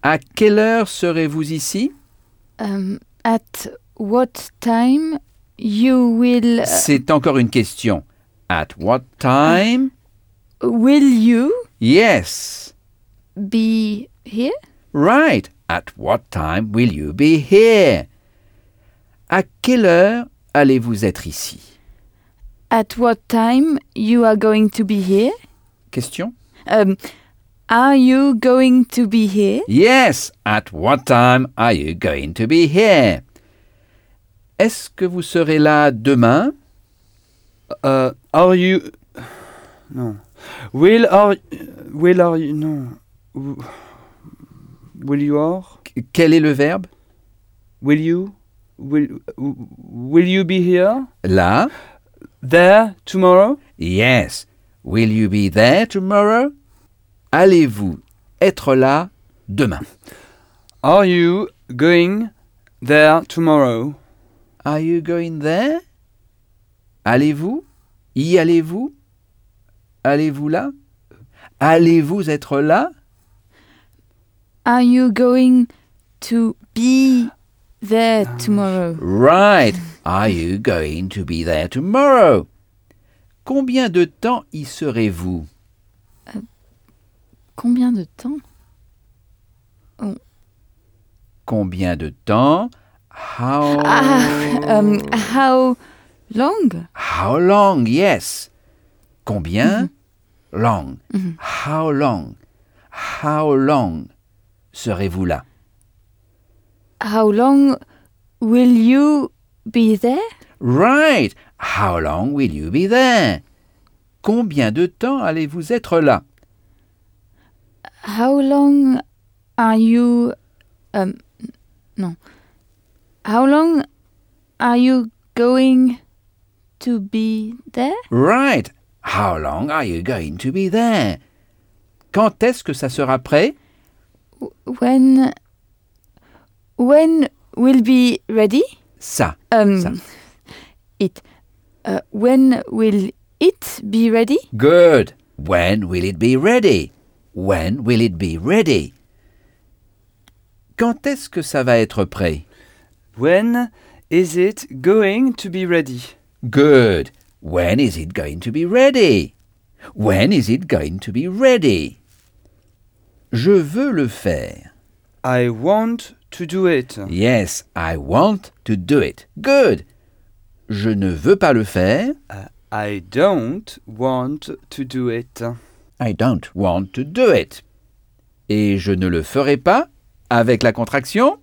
À quelle heure serez-vous ici? At what time you will... C'est encore une question. At what time? will you Yes. be here? Right. At what time will you be here? À quelle heure allez-vous être ici? At what time you are going to be here? Question? Are you going to be here? Yes. At what time are you going to be here? Est-ce que vous serez là demain? Are you... No. Will are you... No. Will you are? Quel est le verbe? Will you? Will you be here? Là? There tomorrow? Yes. Will you be there tomorrow? Allez-vous être là demain? Are you going there tomorrow? Are you going there? Allez-vous? Y allez-vous? Allez-vous là? Allez-vous être là? Are you going to be there tomorrow? Right. Are you going to be there tomorrow? Combien de temps y serez-vous? Combien de temps? Combien de temps? How How long? How long? Yes. Combien? Long. How long? How long serez-vous là? How long will you be there? Right. How long will you be there? Combien de temps allez-vous être là? How long are you... no. How long are you going to be there? Right. How long are you going to be there? Quand est-ce que ça sera prêt? When will be ready? Ça. It. When will it be ready? Good. When will it be ready? When will it be ready? Quand est-ce que ça va être prêt? When is it going to be ready? Good. When is it going to be ready? When is it going to be ready? Je veux le faire. I want to do it. Yes, I want to do it. Good. Je ne veux pas le faire. I don't want to do it. I don't want to do it. Et je ne le ferai pas avec la contraction.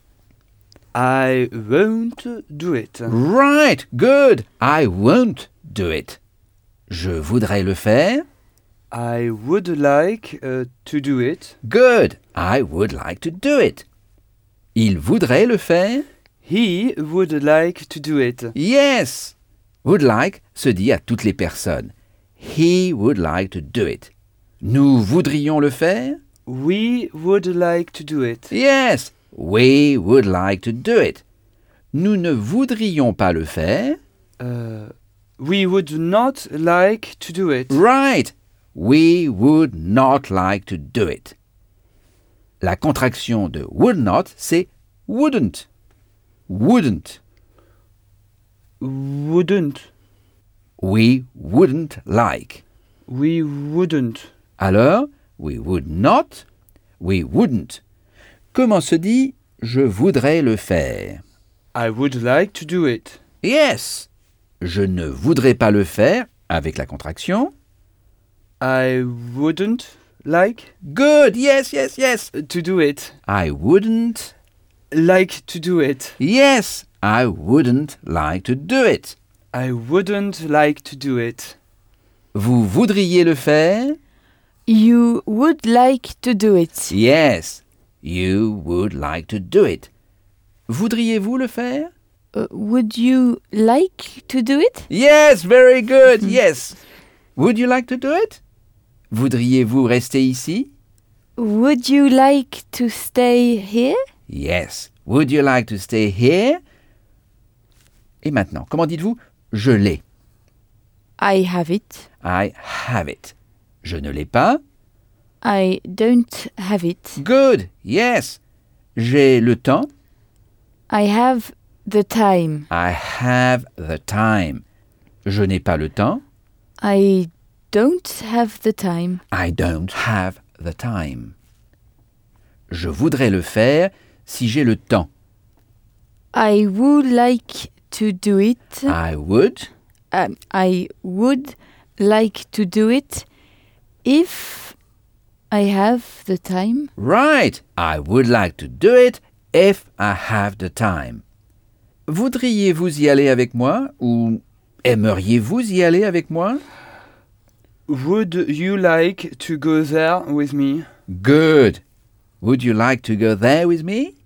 I won't do it. Right, good. I won't do it. Je voudrais le faire. I would like to do it. Good. I would like to do it. Il voudrait le faire. He would like to do it. Yes. Would like se dit à toutes les personnes. He would like to do it. Nous voudrions le faire. We would like to do it. Yes. We would like to do it. Nous ne voudrions pas le faire. We would not like to do it. Right. We would not like to do it. La contraction de would not, c'est wouldn't. Wouldn't. Wouldn't. We wouldn't like. We wouldn't. Alors, we would not, we wouldn't. Comment se dit je voudrais le faire? I would like to do it. Yes. Je ne voudrais pas le faire avec la contraction. I wouldn't like Good. Yes, yes, yes. to do it. I wouldn't. Like to do it. Yes. I wouldn't like to do it. I wouldn't like to do it. Vous voudriez le faire? You would like to do it. Yes. You would like to do it. Voudriez-vous le faire? Would you like to do it? Yes, very good. Yes. Would you like to do it? Voudriez-vous rester ici? Would you like to stay here? Yes. Would you like to stay here? Et maintenant, comment dites-vous je l'ai? I have it. I have it. Je ne l'ai pas? I don't have it. Good, yes. J'ai le temps. I have the time. I have the time. Je n'ai pas le temps. I don't have the time. I don't have the time. Je voudrais le faire si j'ai le temps. I would like to do it. I would. I would like to do it if I have the time. Right. I would like to do it if I have the time. Voudriez-vous y aller avec moi ou aimeriez-vous y aller avec moi? Would you like to go there with me? Good. Would you like to go there with me?